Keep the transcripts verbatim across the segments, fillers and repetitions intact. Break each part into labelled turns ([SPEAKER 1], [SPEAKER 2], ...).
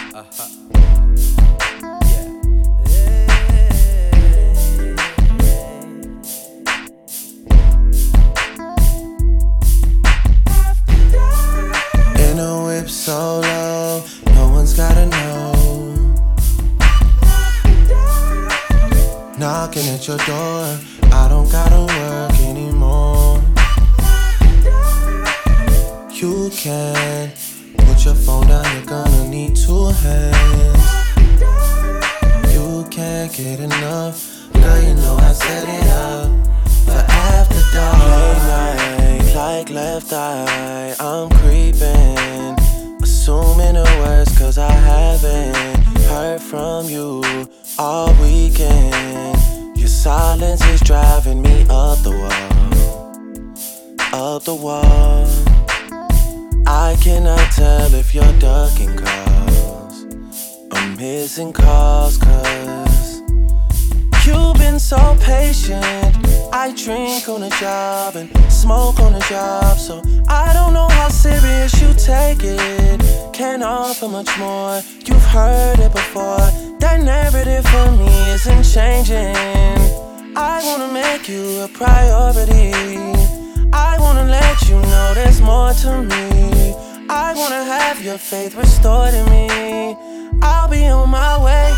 [SPEAKER 1] Uh-huh. Yeah.
[SPEAKER 2] In a whip solo, no one's gotta know. Knocking at your door, I don't gotta work anymore. You can put your phone down, you're gonna need two hands. You can't get enough, girl, you know I set it up for after dark. Late night, like left eye, I'm creeping, assuming the worst, cause I haven't heard from you all weekend. Your silence is driving me up the wall, up the wall. I cannot tell if you're ducking calls or missing calls, cause you've been so patient. I drink on the job and smoke on the job, so I don't know how serious you take it. Can't offer much more, you've heard it before. That narrative for me isn't changing. I wanna make you a priority. I wanna let you know there's more to me. I wanna have your faith restored in me. I'll be on my way.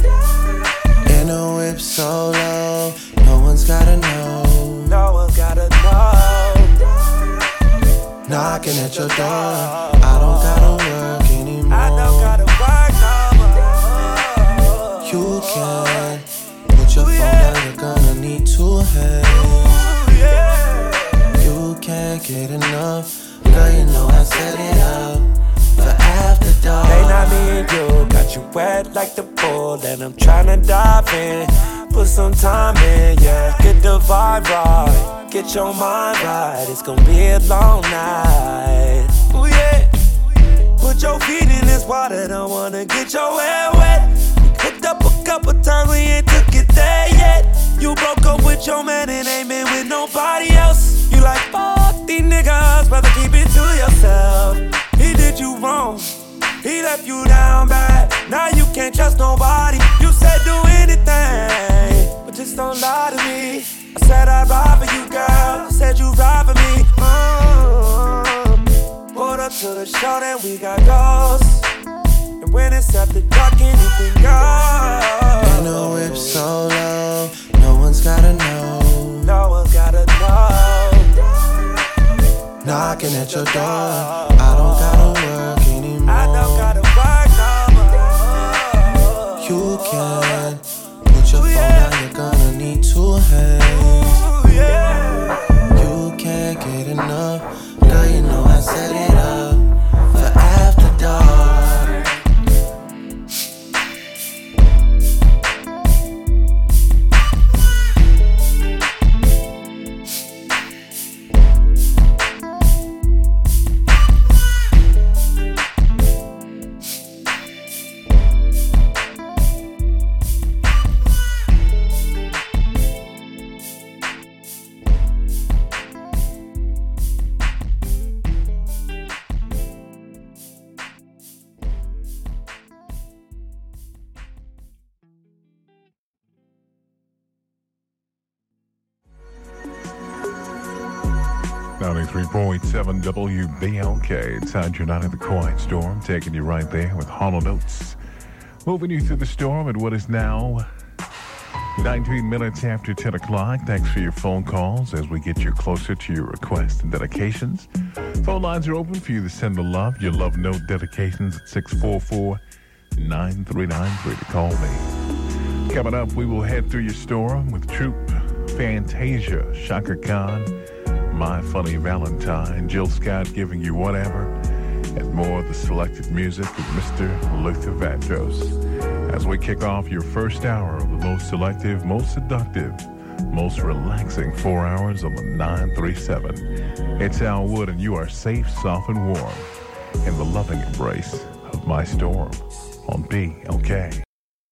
[SPEAKER 2] In a whip solo, no one's gotta know. No one's gotta know. Knocking at your door, I don't gotta work anymore. I don't gotta work no more. You can put your phone down, you're gonna need two hands. You can't get enough, girl, you know I set it up for after dark.
[SPEAKER 3] Hey, not me and you, got you wet like the pool, and I'm tryna dive in. Put some time in, yeah. Get the vibe right, get your mind right. It's gonna be a long night. Ooh yeah. Put your feet in this water, don't wanna get your hair wet. We hooked up a couple times, we ain't took it there yet. You broke up with your man and ain't been with nobody else. You like, fuck these niggas, rather keep it to yourself. He did you wrong, he left you down bad. Now you can't trust nobody. You said do anything, but just don't lie to me. I said I'd ride for you, girl. I said you'd ride for me. Mm-hmm. Pulled up to the show, then we got ghosts. And when it's after dark, anything goes.
[SPEAKER 2] In a whip solo, no one's gotta know.
[SPEAKER 3] No one's gotta know.
[SPEAKER 2] Knocking at your door, I don't gotta work anymore.
[SPEAKER 3] I don't gotta work no more.
[SPEAKER 2] You can put your phone down, you're gonna need two hands. You can't get enough, girl, you know I set it up for after dark.
[SPEAKER 4] ninety-three point seven W B L K. Time your night in the quiet storm, taking you right there with Hollow Notes. Moving you through the storm at what is now nineteen minutes after ten o'clock. Thanks for your phone calls as we get you closer to your requests and dedications. Phone lines are open for you to send the love, your love note dedications at six four four, nine three nine three to call me. Coming up, we will head through your storm with Troop, Fantasia, Shaka Khan, My Funny Valentine, Jill Scott giving you whatever, and more of the selected music with Mister Luther Vandross. As we kick off your first hour of the most selective, most seductive, most relaxing four hours on the nine three seven. It's Al Wood, and you are safe, soft, and warm in the loving embrace of my storm on B L K.